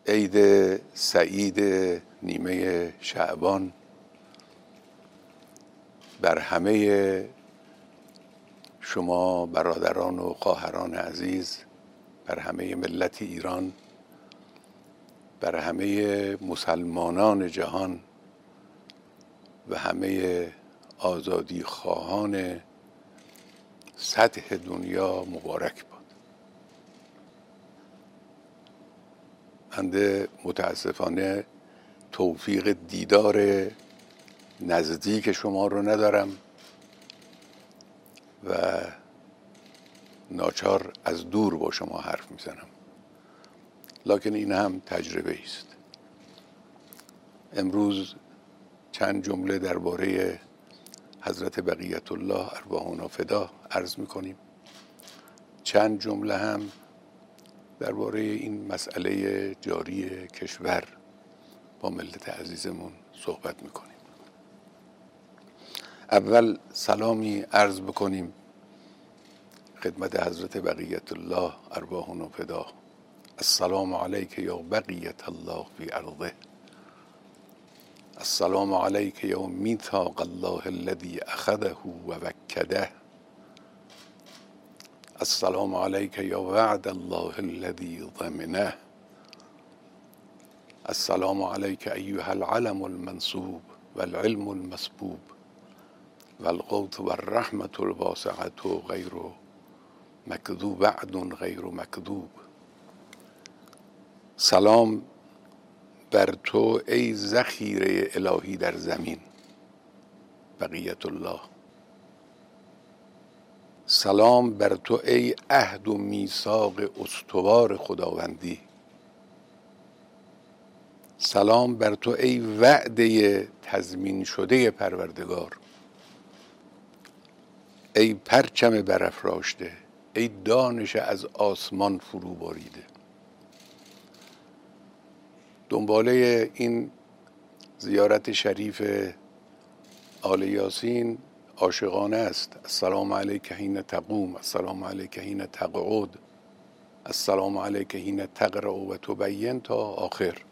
عید سعید نیمه شعبان بر همه شما برادران و خواهران عزیز، بر همه ملت ایران، بر همه مسلمانان جهان و همه آزادی خواهان سطح دنیا مبارک باد. بنده متاسفانه توفیق دیدار نزدیک شما رو ندارم و ناچار از دور با شما حرف میزنم، لکن این هم تجربه است. امروز چند جمله درباره حضرت بقیت الله ارواحنا فدا عرض میکنیم، چند جمله هم درباره این مسئله جاری کشور با ملت عزیزمون صحبت میکنیم. اول سلامی عرض بکنیم خدمت حضرت بقیت الله ارواحنا فدا. السلام علیک یا بقیت الله فی ارضه، السلام علیک یا میثاق الله الذی اخذه و وکده، السلام علیک یا وعد الله الذی ضمنه، السلام علیک ایها العلم المنصوب والعلم المسبوب والقوت والرحمة الواسعة غیر مکذوب، وعد غیر مکذوب. سلام بر تو ای ذخیره الهی در زمین بقیت الله، سلام بر تو ای عهد و میثاق استوار خداوندی، سلام بر تو ای وعده تضمین شده پروردگار، ای پرچم برافراشته، ای دانش از آسمان فرو باریده. دنباله این زیارت شریف آل یاسین عاشقانه است. السلام علیک حین تقوم، السلام علیک حین تقعد، السلام علیک حین تقرأ و تبین تا آخر.